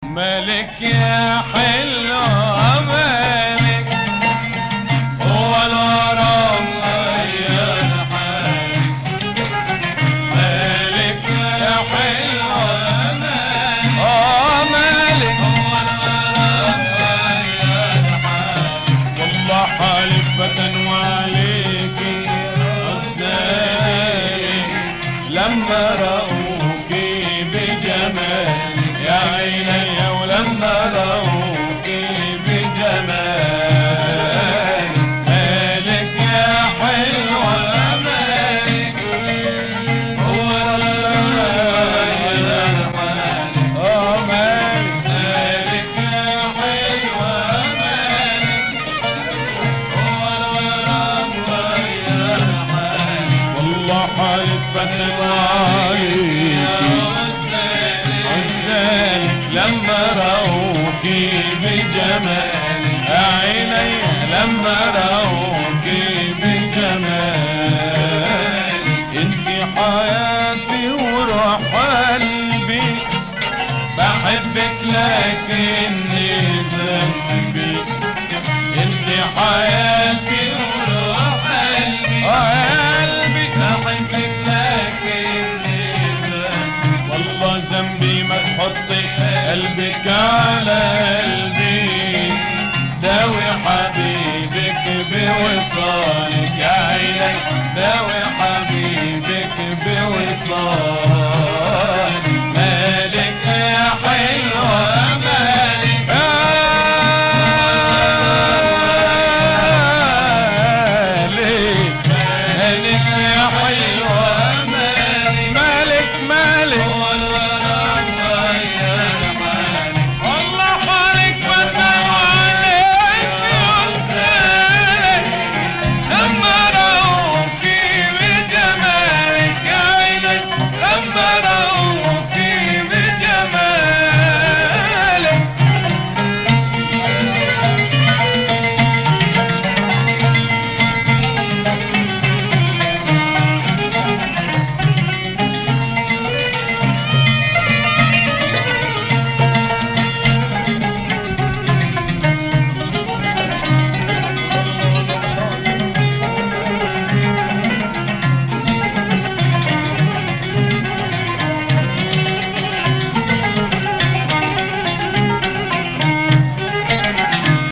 مالك يا حلوة مالك، هو الغرام غير حالك. مالك يا حلوة مالك، مالك هو الغرام غير حالك. والله حالف فتن وعليكي عالسالك، لما رأوكي بجمال يا عيني، ولما رأوكي بجمال. مالك يا حلوة مالك، هو غير حالك. مالك مالك يا حلوة مالك، هو الغرام غير حالك. والله حالك فتن عليكي عالسالك، لما رأوكي بجمال عيني، لما رأوكي بجمال. انتي حياتي وروح قلبي، بحبك لكني ذنبي. انتي حياتي وروح قلبي، قلبي بحبك لكني ذنبي. والله ذنبي ما تحطي قلبك على قلبي، داوي حبيبك بوصالك يا عيني، داوي حبيبك بوصالك.